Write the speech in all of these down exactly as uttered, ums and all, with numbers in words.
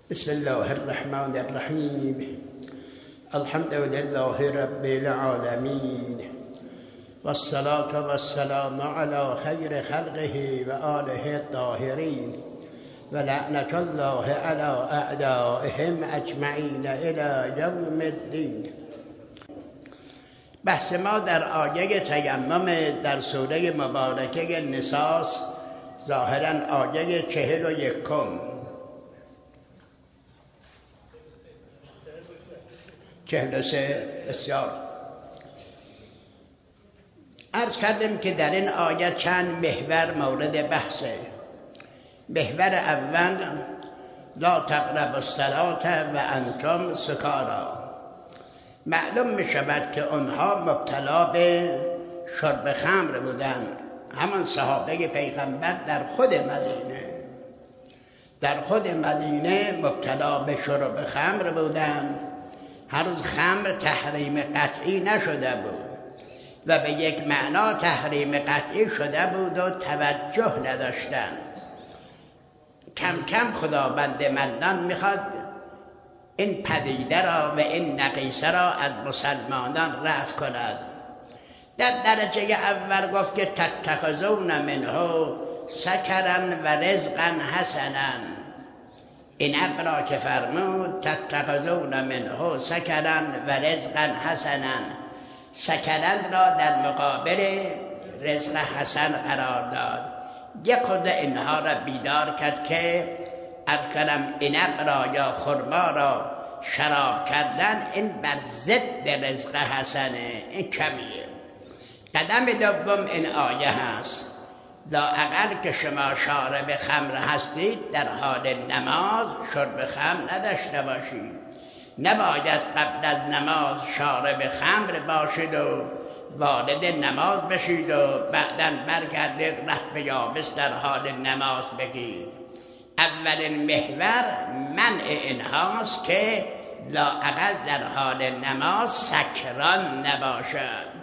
بسم الله الرحمن الرحیم. الحمد لله رب العالمین والصلاة والسلام على خیر خلقه و آله الطاهرین و لعنة الله على اعدائهم اجمعین الی یوم الدین. بحث ما در آیه تیمم در سوره مبارکه نساء، ظاهرا آیه چهل و یکم چهل و سه. بسیار عرض کردیم که در این آیه چند محور مورد بحثه. محور اول لا تقربوا الصلاة و انتم سکارا. معلوم می شود که آنها مبتلا به شرب خمر بودند. همان صحابه پیغمبر در خود مدینه در خود مدینه مبتلا به شرب خمر بودند. هنوز خمر تحریم قطعی نشده بود و به یک معنا تحریم قطعی شده بود و توجه نداشتند. کم کم خداوند منان میخواد این پدیده را و این نقیصه را از مسلمانان رفع کند. در درجه اول گفت که تتخذون منه سکرا و رزقا حسنا. این را که فرمود تتخذون منه سکرا و رزقا حسنا، سکرا را در مقابل رزق حسن قرار داد. یک خورده اینها را بیدار کرد که ارکنم اینق را یا خرما را شراب کردن این بر ضد رزق حسنه، این کمیه. قدم دوم این آیه هست لااقل که شما شارب خمر هستید در حال نماز شرب خمر نداشته باشید. نباید قبل از نماز شارب خمر باشید و وارد نماز بشید و بعداً برگردید ره به یابس در حال نماز بگید. اولین محور منع اینهاست که لااقل در حال نماز سکران نباشد.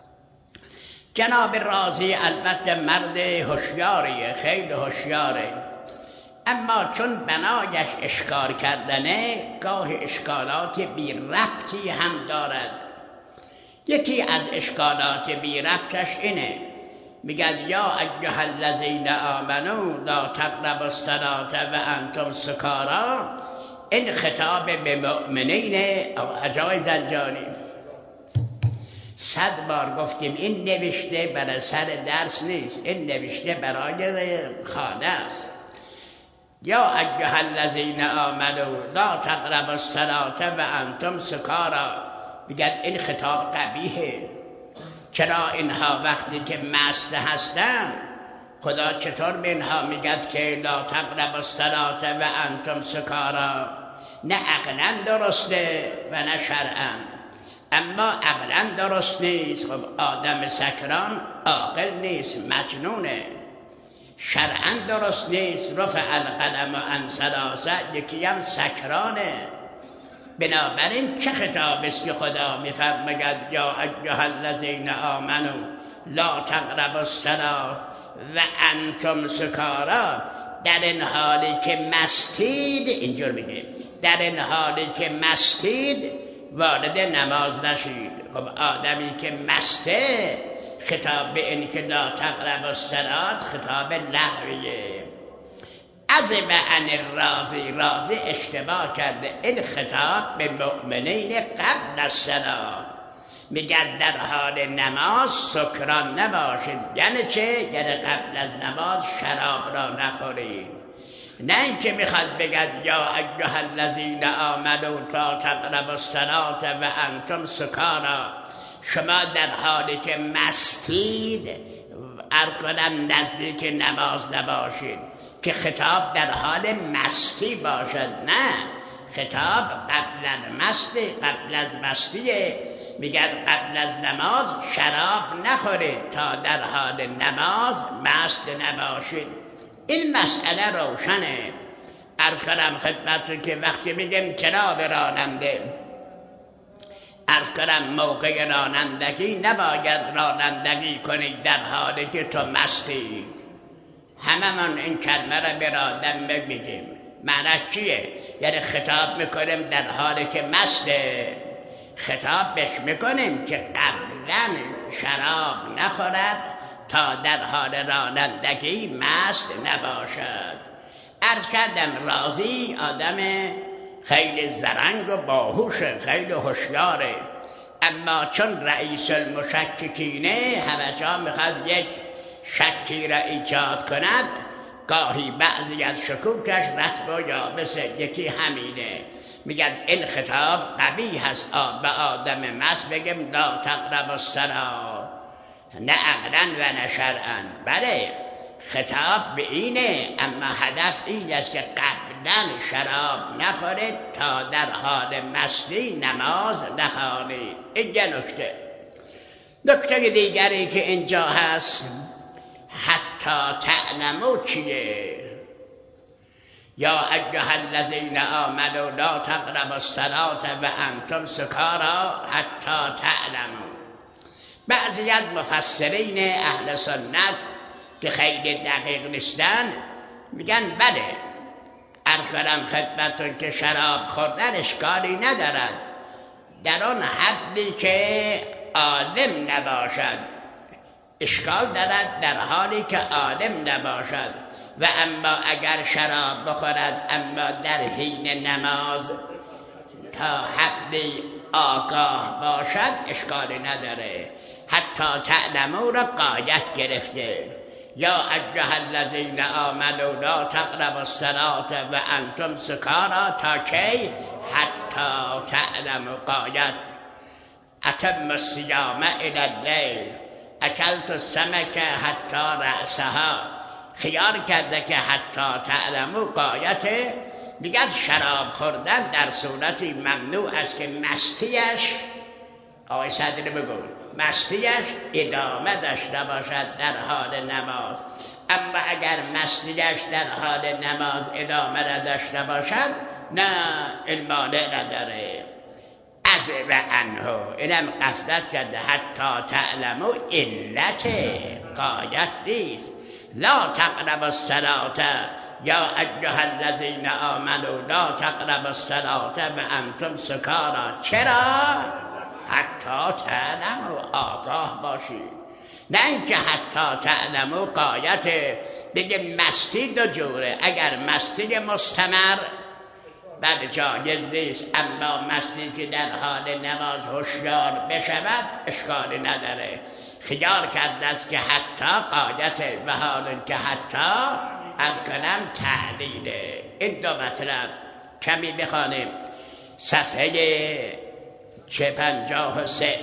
جناب رازی البته مرد هوشیاریه، خیلی هوشیاره، اما چون بنایش اشکال کردنه گاه اشکالات بی ربطی هم دارد. یکی از اشکالات بی ربطش اینه، میگد یا ایها الذین آمنوا لا تقربوا الصلاة و انتم سکارا. این خطاب به مؤمنین اعضای زنجانی. صد بار گفتیم این نوشته برای سر درس نیست، این نوشته برای خانه است. یا ایها الذین آمنوا لا تقربوا الصلاة و انتم سکارا. میگن این خطاب قبیحه. چرا اینها وقتی که مست هستن خدا چطور به اینها میگد که لا تقربوا الصلاة و انتم سکارا؟ نه عقلا درسته و نه شرعا. اما عقلا درست نیست. خب آدم سکران عاقل نیست، مجنونه. شرعا درست نیست. رفع القلم عن ثلاثه، یکی هم سکرانه. بنابراین چه خطابی است که خدا میفرماید یا ایها الذین آمنوا لا تقربوا الصلاة و انتم سکارا؟ در این حالی که مستید، اینجور میگه در این حالی که مستید وارد نماز نشید. خب آدمی که مسته خطاب به این که لا تقربوا الصلاة خطاب لغویه. عزب عن الرازی، رازی اشتباه کرده. این خطاب به مؤمنین قبل الصلاة. میگن در حال نماز سکران نباشید. یعنی چه؟ یعنی قبل از نماز شراب را نخورید. نه اینکه میخواد بگد یا ایها الذین آمنوا لا تقربوا الصلاة و انتم سکارا. شما در حالی که مستید ارکنم نزدیک نماز نباشید، که خطاب در حال مستی باشد. نه، خطاب قبل از مستی قبل از مستیه. میگن قبل از نماز شراب نخورید تا در حال نماز مست نباشید. این مسئله روشنه. عرض کنم خدمتتون که وقتی میگیم کنار راننده، عرض کنم موقع رانندگی نباید رانندگی کنید در حالی که تو مستی. همه من این کلمه را به آدم بگیم. معنیش چیه؟ یعنی خطاب میکنیم در حالی که مسته، خطاب بهش میکنیم که قبلا شراب نخورد تا در حال رانندگی مست نباشد. عرض کردم رازی آدم خیلی زرنگ و باهوشه، خیلی هوشیاره، اما چون رئیس المشککینه همه جا میخواد یک شکی را ایجاد کند، گاهی بعضی از شکوکش رطب و یابسه، یکی همینه. میگن این خطاب قبیح هست به آدم مست بگیم لا تقربوا الصلاة، نه عقلا و نه شرعا. بله خطاب به اینه، اما هدف این است که قبلا شراب نخورید تا در حال مستی نماز نخوانید. اینجا نکته. نکته دیگری که اینجا هست، حتی تعلموا چیه؟ یا ایها الذین آمنوا لا تقربوا الصلاة و انتم سکارا حتی تعلموا. بعضی از مفسرین اهل سنت که خیلی دقیق نیستن میگن بله عرض کنم خدمتتون که شراب خوردن اشکالی ندارد در آن حدی که عالم نباشد، اشکال دارد در حالی که عالم نباشد، و اما اگر شراب بخورد اما در حین نماز تا حدی آگاه باشد اشکالی نداره. حتی تعلموا را قایت گرفته، یا ایها الذین آمنوا لا تقربوا الصلاة و انتم سکارا، تا کی؟ حتی تعلموا قایت. اتم الصیام الی اللیل، اکلت السمک حتی رأسها. خیال کرده که حتی تعلموا قایته. دیگر شراب خوردن در صورتی ممنوع است که مستیش، آقای صدری بگو، مستیش ادامه داشته باشد در حال نماز. اما اگر مستیش در حال نماز ادامه داشته باشد نه، این مانع نداره. از و عنه، اینم غفلت کرده. حتی تعلموا علت قایت نیست. لا تقربوا الصلاة یا ایها الذین آمنوا لا تقربوا الصلاة و انتم سکارا. چرا؟ حتی تعلموا، آگاه باشید. نه اینکه حتی تعلموا قایت بگه مستی دو جوره. اگر مستی مستمر بعد جایز نیست، اما مستی که در حال نماز هوشیار بشود اشکالی نداره. خیال کرده است که حتی قایت، و حال که حتی از کنم تعلیله. این دو مطلب کمی بخوانیم. صفحه چه پنجاه و سه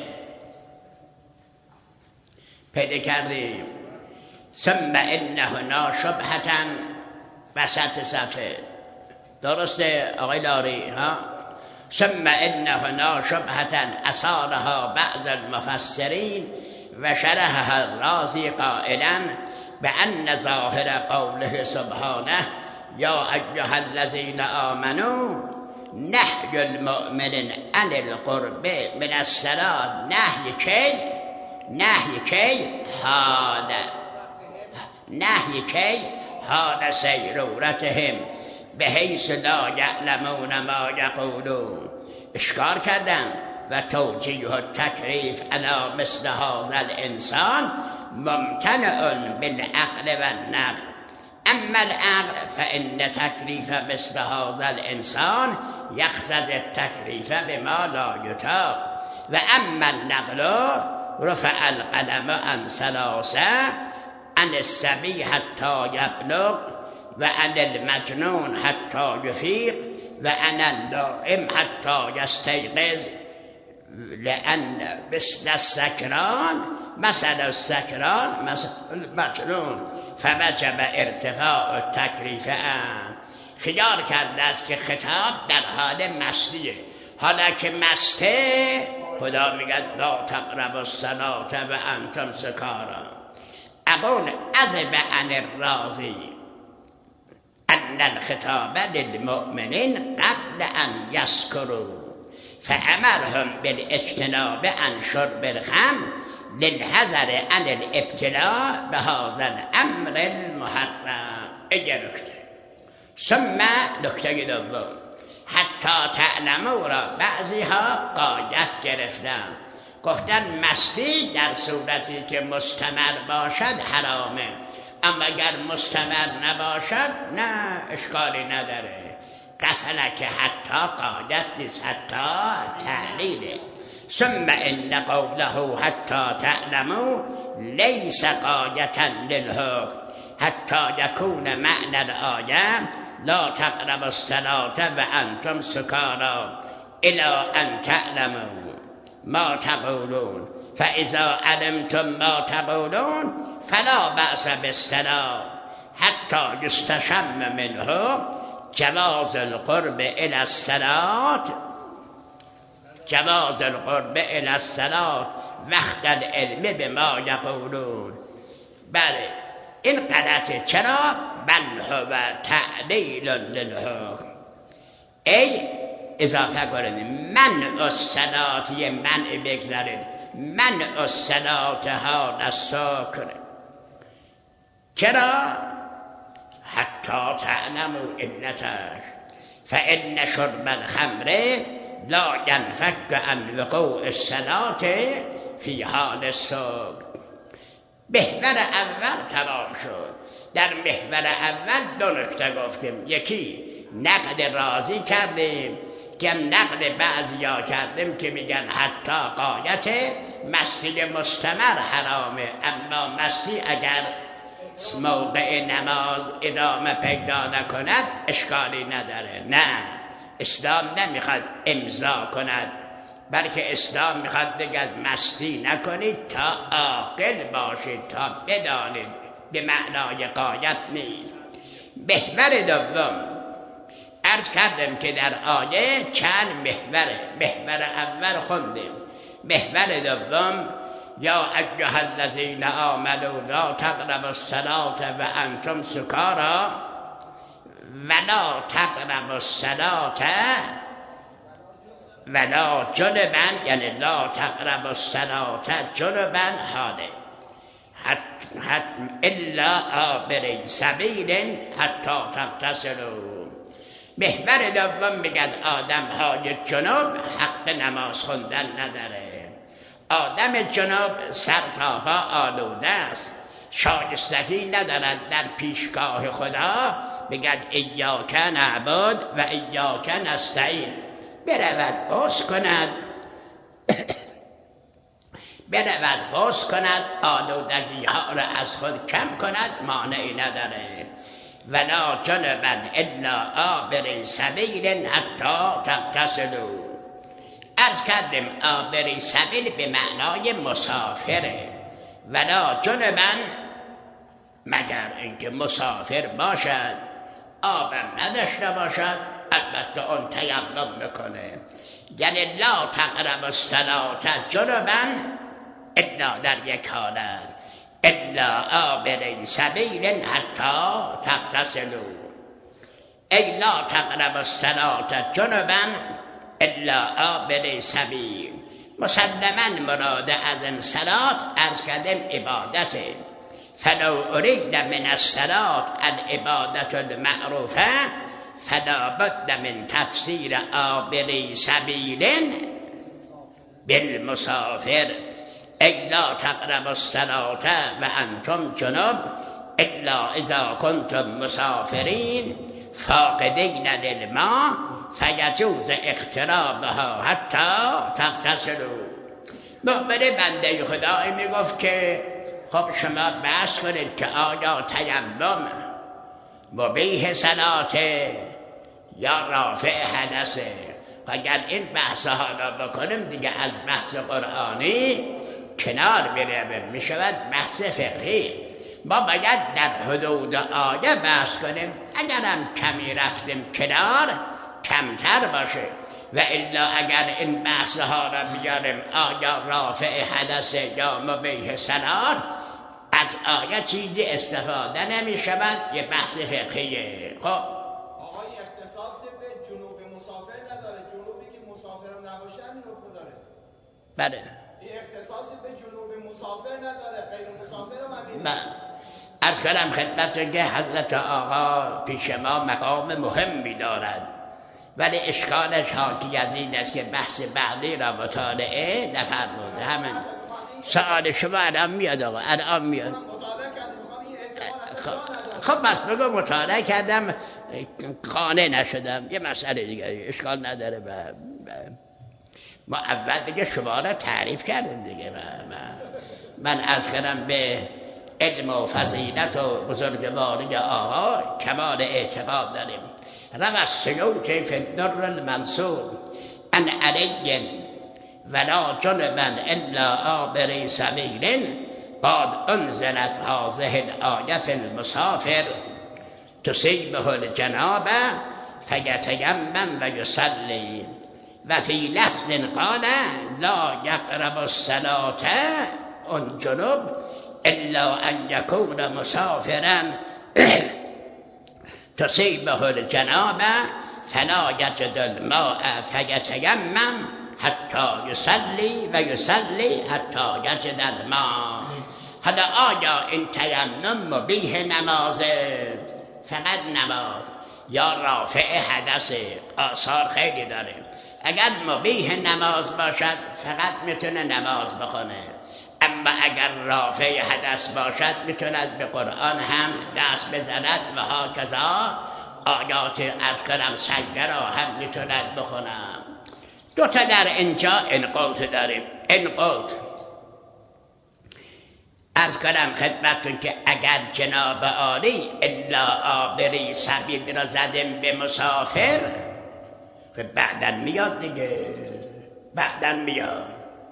پیدا کردیم. ثم ان هنا شبهة، وسط صفحه، درسته آقای لاری ها؟ ثم ان هنا شبهة اثارها بعض المفسرین و شرحها الرازی قائلا بأن ظاهر قوله سبحانه یا ایها الذین آمنوا نهی المؤمن عن القرب من الصلاة. نهی کی؟ نهی کی؟ حال نهی کی؟ حال سیرورتهم بحیث لا یعلمون ما یقولون. اشکال کردن و توجیه التکلیف علی مثل هذا الانسان ممتنع بالعقل و النقل. اما العقل فان تکلیف مثل هذا الانسان یقتضی التکلیف بما لا یطاق، و اما النقل رفع القلم عن ثلاثه، عن الصبی حتی یبلغ، و عن المجنون حتی یفیق، و عن النائم حتی یستیقظ، لأن مثل السکران مثل السکران مثل المجنون فوجب ارتفاع التکلیف عنه. خیال کرده است که خطاب در حال مستیه، حالا که مسته خدا میگه لا تقربوا الصلاة و انتم سکارا. اقول عزب عن الرازی ان الخطاب للمؤمنین قبل ان یسکروا فامرهم بالاجتناب عن شرب الخمر للحذر عن الابتلاء بهذا الامر المحرم. اگر نکته ثم نکته دوم حتی تعلموا را بعضی ها قاعدت گرفتن، گفتن مستی در صورتی که مستمر باشد حرامه، اما اگر مستمر نباشد نه اشکالی نداره. قفله که حتی قاعدت نیست، حتی تعلیله. ثم ان قوله حتی تعلموا لیس قاعدة للحکم حتی یکون معنی الآیه لا تقربوا الصلاة وانتم سکاری الی ان تعلموا ما تقولون فاذا علمتم ما تقولون فلا بأس بالصلاة حتی یستشم منه جواز القرب الى الصلاة جواز القرب الى الصلاة وقت العلم بما یقولون. بله این غلطه. چرا؟ بل هو تعلیل للحکم. ای اضافه کنید من الصلاة، یه منع بگذارید، من الصلاة حال السکر. چرا؟ حتی تعلموا علتش فإن شرب الخمر لا ينفك عن وقوع الصلاة فی حال السکر. محور اول تمام شد. در محور اول دو نکته گفتیم، یکی نقد راضی کردیم که نقد بعضیا کردیم که میگن حتی قایت مستی مستمر حرامه، اما مستی اگر موقع نماز ادامه پیدا نکند اشکالی نداره. نه، اسلام نمیخواد امضا کند، بلکه اسلام میخواد بگد مستی نکنید تا عاقل باشید، تا بدانید، به معنای قایت نیست. محور دوم عرض کردم که در آیه چند محوره. محور اول خوندیم. محور دوم یا ایها الذین آمنوا لا تقربوا الصلاة وانتم سکاری ولا تقربوا الصلاة ولا جنبا، یعنی لا تقربوا الصلاة جنبا حاله حت الا عابری سبیل حتی تغتسلوا. محور دوم میگن آدم های جنوب حق نماز خوندن نداره. آدم جنوب سر تا پا آلوده است، شایستگی ندارد در پیشگاه خدا بگد ایاک نعبد و ایاک نستعین. برود غسل کند برود غسل کند آلودگی ها را از خود کم کند، مانعی نداره. ولا جنبا الا عابر سبیل حتی تغتسلوا. عرض کردیم عابر سبیل به معنای مسافره. ولا جنبا مگر اینکه مسافر باشد، آبم نداشته باشد، البته اون تیمم میکنه. یعنی لا تقربوا الصلاة جنبا الا در یک حالت الا عابر سبیل حتی تغتسلوا. ای لا تقربوا الصلاة جنبا الا عابر سبیل. مسلما مراد از این صلات عرض کردیم عبادته. فلو ارید من الصلاة العبادة المعروفه فلا بد من تفسیر عابر سبیل بالمسافر. ای لا تقربوا الصلاة و انتم جنب الا اذا کنتم مسافرین فاقدین للماء فیجوز اقترابها حتی تغتسلوا. مؤمن بنده خدایی میگفت که خب شما بحث کنید که آیا تیمم مبیح صلاته یا رافع حدثه. اگر این بحث ها را بکنیم دیگه از بحث قرآنی کنار برویم، می شود بحث فقهی. ما باید در حدود آیه بحث کنیم. اگرم کمی رفتیم کنار کمتر باشه، و الا اگر این بحث ها را بیاریم آیا رافع حدثه یا مبیح صلات، از آیه چیزی استفاده نمی شود، یه بحث فقهیه. خب آقای اختصاص به جنوب مسافر نداره، جنوبی که مسافر نباشه همین حکم داره. بله این اختصاص به جنوب مسافر نداره، غیر مسافر هم همین. بله از کنم خدمت که حضرت آقا پیش ما مقام مهمی دارد، ولی اشکالش حاکی از این است که بحث بعدی را مطالعه نفرموده. همین سوال شما الان میاد آقا، الان میاد. خب بس بگو مطالعه کردم قانع نشدم، یه مسئله دیگه، اشکال نداره. با ما اول دیگه شما را تعریف کردیم دیگه. من عرض کردم به علم و فضیلت و بزرگواری آقا کمال اعتقاد داریم. روى السیوط فی الدر المنصور ان علی ولا جنبا الا عابر سبیل قد انزلت هذه الآیه فی المسافر تصیبه الجنابه فیتیمم و یصلی و فی لفظ قال لا یقرب الصلاة عن جنب الا ان یکون مسافرا تصیبه الجنابه فلا یجد الماء فیتیمم حتی یصلی و یصلی حتی یجد الماء. حالا آیا این تیمم مبیح نمازه؟ فقط نماز یا رافع حدث؟ آثار خیلی داره. اگر مبیح نماز باشد فقط میتونه نماز بخونه، اما اگر رافع حدث باشد میتوند به قرآن هم دست بزند و ها کذا آیات از کنم سجده را هم میتوند بخونم. دو تا در اینجا انقاط داریم. انقاط از کنم خدمتون که اگر جناب عالی الا عابری سبیل را زدیم به مسافر، بعدن میاد دیگه، بعدن میاد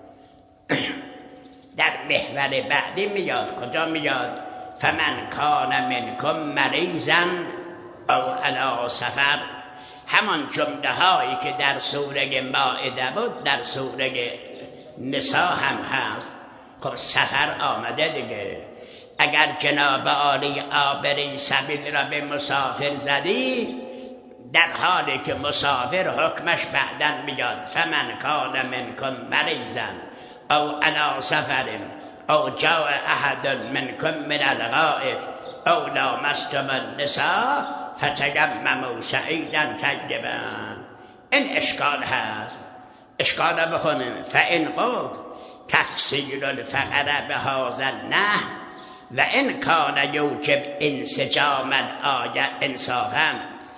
در محور بعدی میاد. کجا میاد؟ فمن کان منکم مریضا او علی سفر. همان جمله هایی که در سوره مائده بود در سوره نساء هم هست. خب سفر آمده دیگه. اگر جناب عالی عابری سبیل را به مسافر زدی، در حالی که مسافر حکمش بعدن میاد. فمن کان منکم مریضا او علی سفر او جاء احد منکم من الغائط او لامستم النساء فتیمموا صعیدا طیبا. این اشکال هست، اشکال را بخونیم. فان قلت تفسیر الفقر بهذا النحو و ان کان یوجب انسجام الآیه انصافا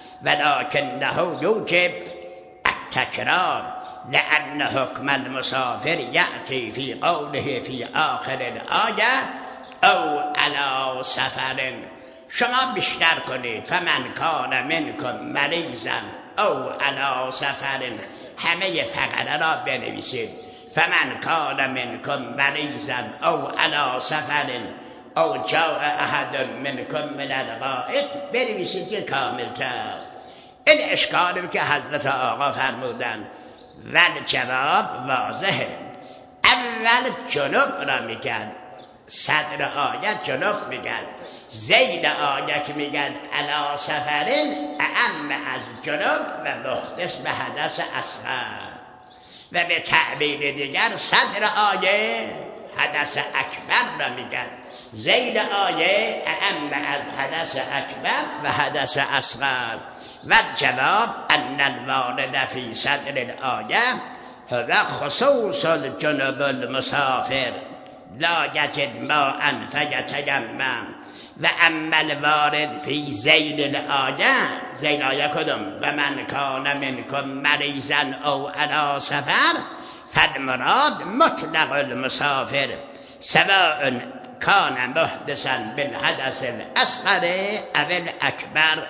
ولکنه یوجب التکرار لأن حکم المسافر یأتی فی قوله فی آخر الآیه او علی سفر. شما بیشتر کنید فمن کان منکم مریضا او علی سفر، همه فقره را بنویسید. فمن کان منکم مریضا او علی سفر او جاء احد منکم من الغائط، بنویسید که کاملتر. این اشکالی که حضرت آقا فرمودن و جواب واضحه. اول جنوب را میگن، صدر آیت جنوب میگن، زیل آیت میگن علی سفرین اعم از جنوب و محدث به حدث اصغر. و به تعبیر دیگر صدر آیه حدث اکبر را میگن، زیل آیه اعم از حدث اکبر و حدث اصغر. و جواب ان الوارد فی صدر الآیه هو خصوص الجنب المسافر لا یجد ماء فیتیمم و اما الوارد فی ذیل الآیه، ذیل آیه کدوم؟ و من کان منکم مریضا او علی سفر فالمراد مطلق المسافر سواء کان محدثا بالحدث الاصغر او الاکبر.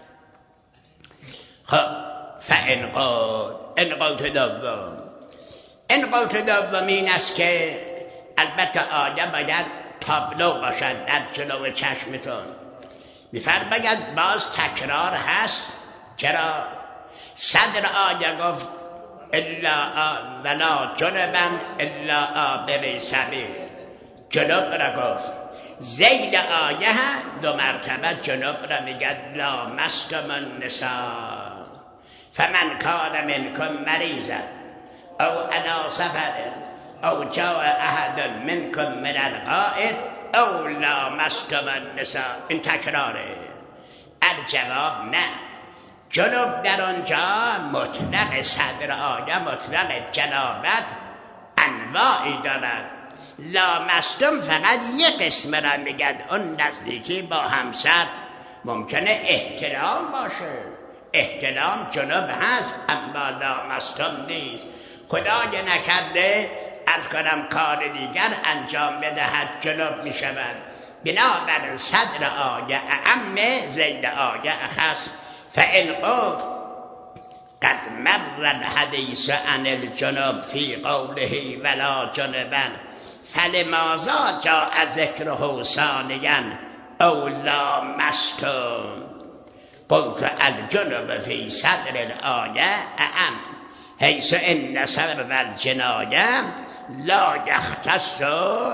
خب فانقاط انقاط دوم انقاط دوم این است که البته آیه باید تابلو باشد در جلو چشمتون. میفرماید باز تکرار هست. چرا؟ صدر آیه گفت الا ولا جنبا الا عابر سبیل، جنوب را گفت. ذیل آیه دو مرتبه جنوب را میگه لامستم النساء فمن کان منکم مریضا او علی سفر او جاء احد منکم من الغائط او لامستم النساء. این تکراره. الجواب نه. جنوب در آنجا مطلق صدر آیه مطلق جنابت انواعی دارد. لامستم فقط یک قسم را میگد، اون نزدیکی با همسر ممکنه احترام باشه، احترام جنوب هست، اما لامستم نیست. خدای نکرده از کنم کار دیگر انجام بدهد جنوب می شود. بنابراین صدر آیه اعم زید آیه اخص. فإن قلت قد مر الحديث عن الجنوب في قوله ولا جنبا فلماذا جاء ذكره ثانيا او لامستم. قلت الجنب في صدر الآية أعم حيث إن سبب الجناية لا يختص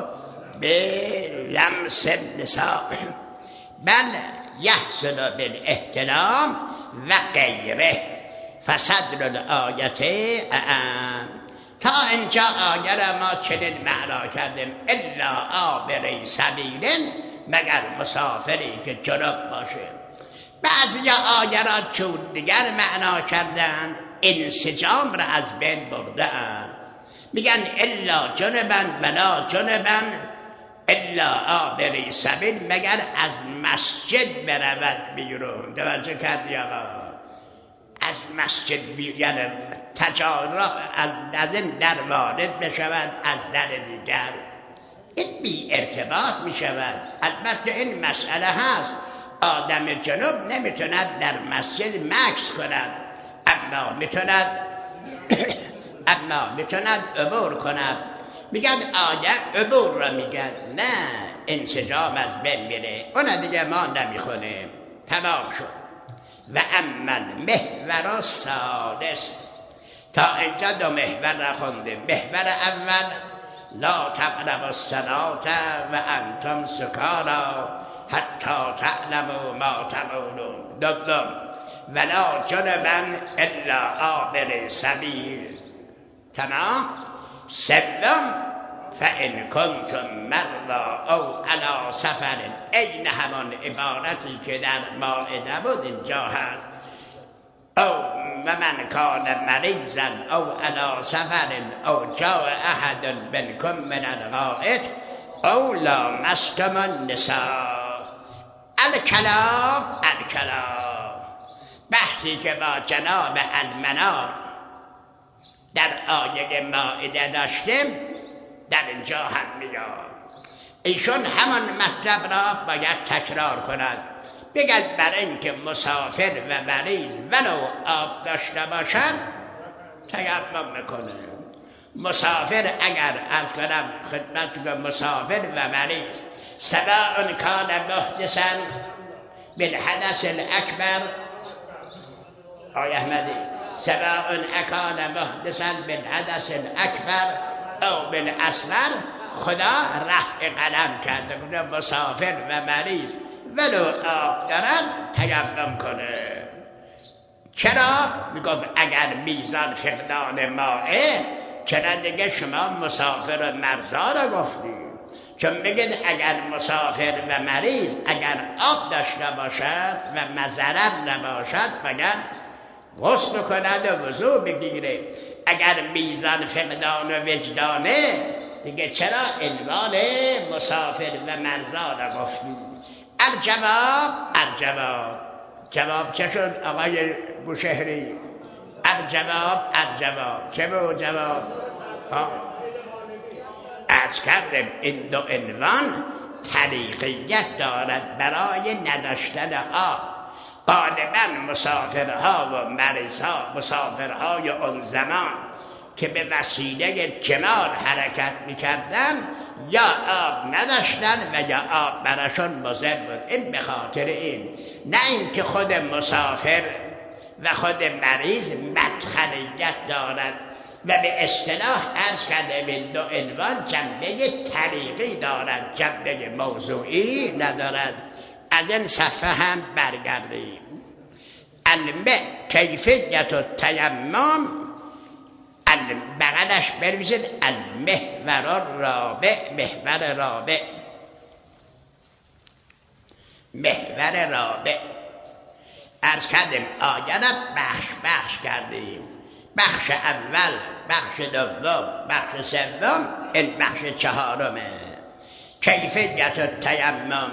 بلمس النساء بل يحصل بالاحتلام وغيره. فصدر الآية أعم. تا اینجا آیه را ما چنین معنا کردیم الا عابر سبیل، مگر مسافری که جنوب باشه. بعضی آیه را چون دیگر معنا کردند، انسجام را از بین بردند، میگن الا جنبن ولا جنبن الا عابر سبیل، مگر از مسجد برود بیرون. توجه کردی آقا؟ از مسجد بیرون، یعنی تجارت از این در وارد بشود از در دیگر، این بی ارتباط می شود. البته این مسئله هست، آدم جنوب نمیتوند در مسجد مکث کند، اما میتوند اما میتوند عبور کند. میگن آیه عبور را میگن، نه انسجام از بین میره، اون دیگه ما نمیخونیم، تمام شد. و اما محور سادس، تا اینجا دو محور را خوندیم. محور اول لا تقربوا الصلاة و انتم سکارا حتی تعلموا ما تقولون. دوم ولا جنبا الا عابر سبیل. تمام. سوم فإن کنتم مرضى او علی سفر، این همان عبارتی که در مائده بود اینجا هست. او و من کان مریضا او علی سفر او جاء احد منکم من الغائط او لامستم النساء. الکلام الکلام بحثی که با جناب المنار در آیه مائده داشتیم در اینجا هم میاد. ایشون همان مطلب را باید تکرار کند، بگد برای اینکه مسافر و مریض ولو آب داشته باشد تیمم میکنه. مسافر اگر از کنم خدمت که مسافر و مریض سواء کان محدثا بالحدث الاکبر، آی احمدی، سواء کان محدثا بالحدث الاکبر او بالاصغر، خدا رفع قلم کرده که مسافر و مریض ولو آب دارن تیمم کنه. چرا؟ میگفت اگر میزان فقدان مائه، چرا دیگه شما مسافر و مرزا را گفتید؟ چون بگید اگر مسافر و مریض اگر آب داشته باشد و مضرر نباشد باید غسل کند و وضو بگیره. اگر میزان فقدان و وجدانه دیگه چرا عنوان مسافر و مرزا را گفتید؟ الجواب الجواب جواب چه شد آقای بوشهری؟ الجواب الجواب چه بود جواب؟ از کردم این دو عنوان طریقیت دارد برای نداشتن آب. غالبا مسافرها و مریضها، مسافرهای اون زمان که به وسیله جمال حرکت میکردن یا آب نداشتن و یا آب براشون مضر بود. این به خاطر این، نه این که خود مسافر و خود مریض مدخلیت دارد و به اصطلاح عرض کرده این دو عنوان جنبه طریقی دارد، جنبه موضوعی ندارد. از این صفحه هم برگردیم. المه کیفیت التیمم، بغلش بنویسید المحور الرابع، محور رابع. محور رابع. عرض کردیم آیه را بخش بخش کردیم، بخش اول، بخش دوم، بخش سوم، این بخش چهارمه. کیفیت التیمم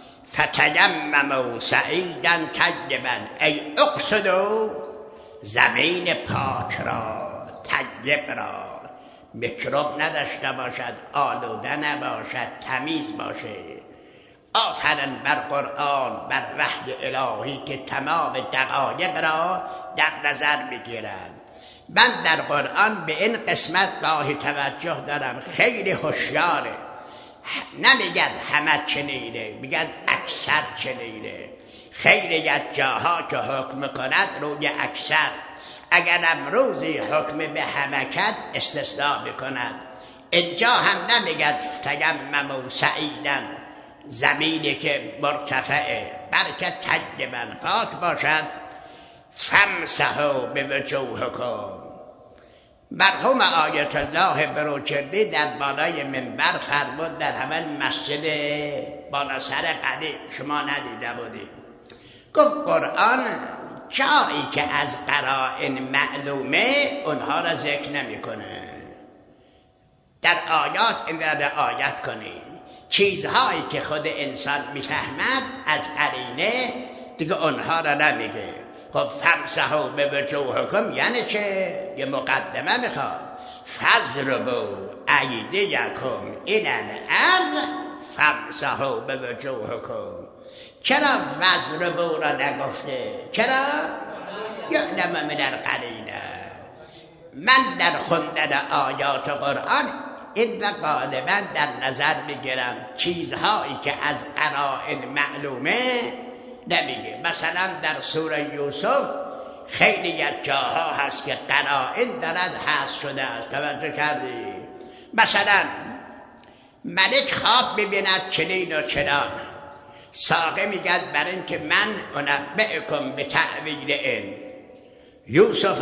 فتیمموا سعیدا طیبا، ای اقصدوا زمین پاک را، طیب را، میکروب نداشته باشد، آلوده نباشد، تمیز باشه. آخرا بر قرآن، بر وحی الهی که تمام دقایق را در نظر میگیرد. من در قرآن به این قسمت گاهی توجه دارم، خیلی هوشیاره. نمیگن همه چنینه، میگن اکثر چنینه. خیلی از جاها که حکم کند روی اکثر، اگر امروزی حکم به همه کرد استثناء میکند. اینجا هم نمیگن تیمموا سعیدا، زمینی که مرتفعه، بلکه طیبا پاک باشد. فامسحوا بوجوهکم. مرحوم آیت الله بروجردی در بالای منبر فرمود، در همون مسجد بالا سر قدیم، شما ندیده بودید، گفت قرآن جایی که از قرائن معلومه اونها را ذکر نمیکنه. در آیات این را آیت کنید، چیزهایی که خود انسان میفهمد از قرینه دیگه اونها را نمیگه. خب فامسحوا بوجوهکم یعنی که یه مقدمه میخواد، فضربوا ایدیکم الی الارض فامسحوا بوجوهکم. چرا فضربوا را نگفته؟ چرا؟ یعلم من القرینه. من در خوندن آیات قرآن این را غالبا در نظر میگیرم، چیزهایی که از قرائن معلومه نمیگه. مثلا در سوره یوسف خیلی از جاها هست که قرائن دارد حذف شده است، توجه کردی؟ مثلا ملک خواب میبیند چنین و چنان، ساقه میگد بر این که من انبئکم به تأویل این یوسف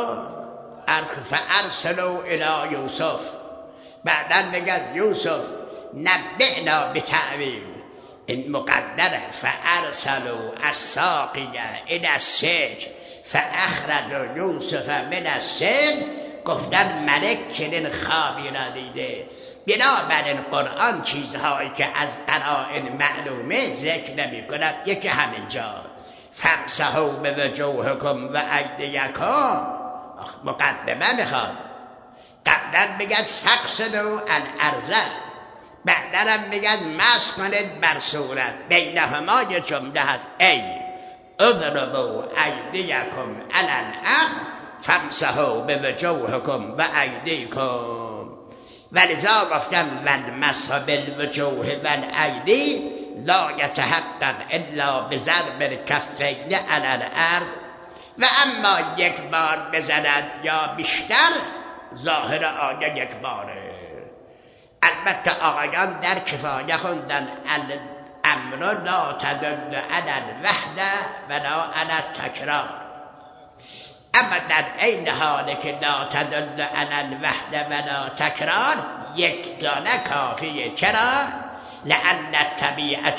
فارسلوا الی یوسف، بعدا میگد یوسف نبئنا به تأویل. این مقدره. فارسلوا الساقیه الی السجن فاخرجوا یوسف من السجن. گفتن ملک چنین خوابی را دیده. بنابراین قرآن چیزهایی که از قرائن معلومه ذکر نمی کند. یکی همینجا فامسحوا بوجوهکم و ایدیکم، مقدمه میخواد. قبلا بگد فاقصدوا الارض، بعدا هم بگد مسح کنید بر صورت. بینهما یه جمله هست، ای اضربوا ایدیکم علی الارض فامسحوا بوجوهکم و ایدیکم. ولذا گفتم والمسح بالوجوه والایدی لا یتحقق الا بضرب الکفین علی الارض. و اما یک بار بزند یا بیشتر، ظاهر آیه یک باره. البته آقایان در کفایه خوندن الامر لا تدل علی الوحده ولا علی التکرار، اما در این حالی که لا تدل علی الوحده ولا تکرار یک دانه کافیه. چرا؟ لأن الطبیعت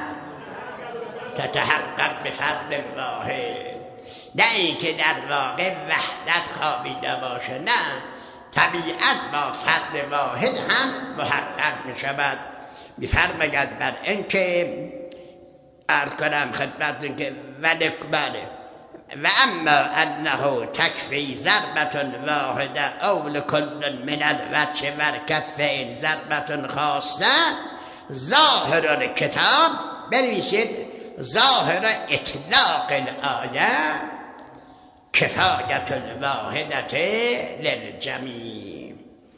تتحقق بفرد واحد. نه این که در واقع وحدت خوابیده باشه، نه، طبیعت با فرد واحد هم محقق می شود. می‌فرماید بر این که عرض کنم خدمتتون که ولکباله و اما انه تکفی ضربة واحده او لكل من الوجه والکفین ضربة خاصه. ظاهر الکتاب بنویسید، ظاهر اطلاق الآیه کفایت الواحدت للجمیع.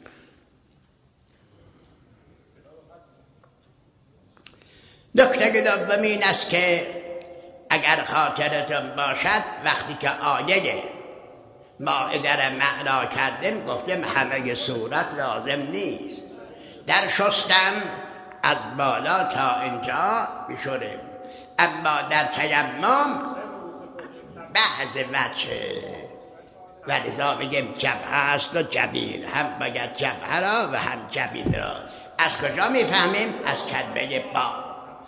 نکته دوم این است که اگر خاطرتون باشد وقتی که آیه مائده را معنا کردیم گفتیم همه صورت لازم نیست. در شستن از بالا تا اینجا بشوریم، اما در تیمم بعض وجه، ولذا میگیم جبهه است و جبین، هم باید جبهه را و هم جبین را. از کجا میفهمیم؟ از کلمه با.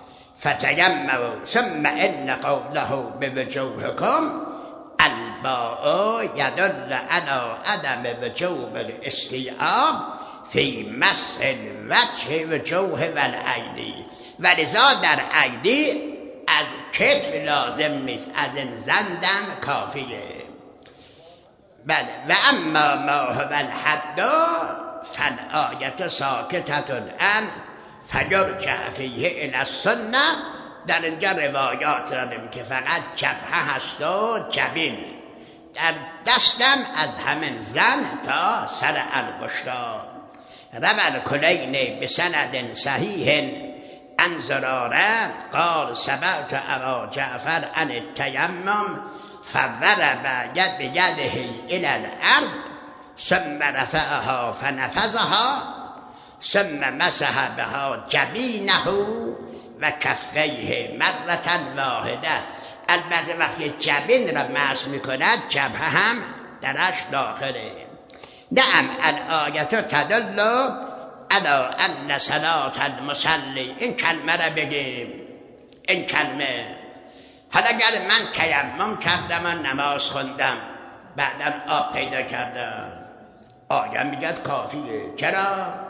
فتیمموا ثم ان قوله بوجوهکم الباء يدل على عدم وجوب الاستیعاب فی مسح الوجه وجوه والایدی، ولذا در ایدی از کتف لازم نیست، از این زندم کافیه. بله. و اما ما هو الحد فالآیت ساکتة عن فیرجع فیه الی السنه. در اینجا روایات داریم که فقط جبهه هست و جبین، در دستم از همین زن تا سر انگشتان. روى الکلینی بسند صحیح عن زراره قال سمعت ابا جعفر عن التیمم فضرب ید بیده الى الارض ثم رفعها فنفضها ثم مسح بها جبینه و کفیه مرة واحده. البته وقتی جبین را مسح میکند جبهه هم درش داخله. نعم الآیت تدل علی ان صلاة المصلی، این کلمه را بگیم، این کلمه. حالا اگر من تیمم کردم و نماز خوندم بعدا آب پیدا کردم، آیه میگد کافیه. چرا؟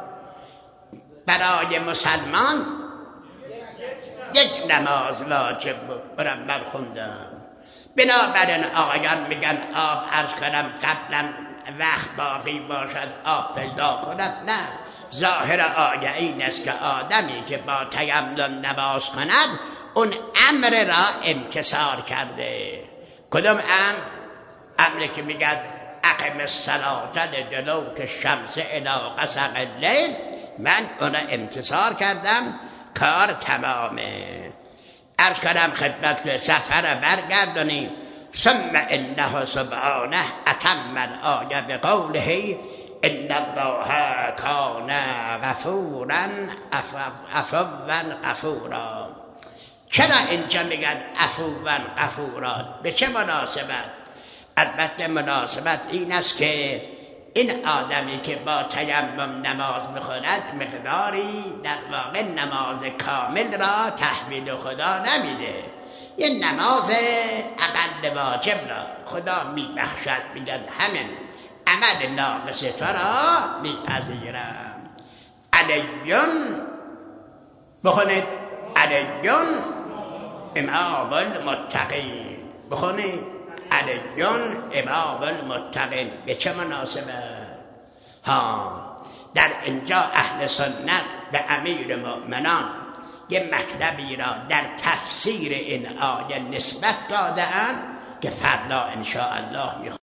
برای مسلمان یک نماز واجب بود، برم بر خوندم. بنابراین آقایان میگن آب عرض کنم قبلا وقت باقی باشد آب پیدا کند. نه، ظاهر آیه این است که آدمی که با تیمم نماز کند اون امر را امتثال کرده. کدام امر؟ امری که میگد اقم الصلاة لدلوک الشمس الی غسق اللیل، من اون امتثال کردم، کار تمامه. عرض کنم خدمت که سفر برگردونیم. ثم انه سبحانه اتم الآیه بقوله ان الله کان غفورا عفوا غفورا. چرا اینجا میگن عفوا غفورا؟ به چه مناسبت؟ البته مناسبت این است که این آدمی که با تیمم نماز میخواند مقداری در واقع نماز کامل را تحویل خدا نمیده، یه نماز اقل واجب را خدا میبخشد، میگن همین عمل ناقص تو را میپذیرم. علیون بخونید، علیون امام المتقین، بخونید علیون امام المتقین. به چه مناسبه؟ ها، در اینجا اهل سنت به امیر مؤمنان یه مطلبی را در تفسیر این آیه نسبت داده‌اند که فردا ان شاء الله میخوام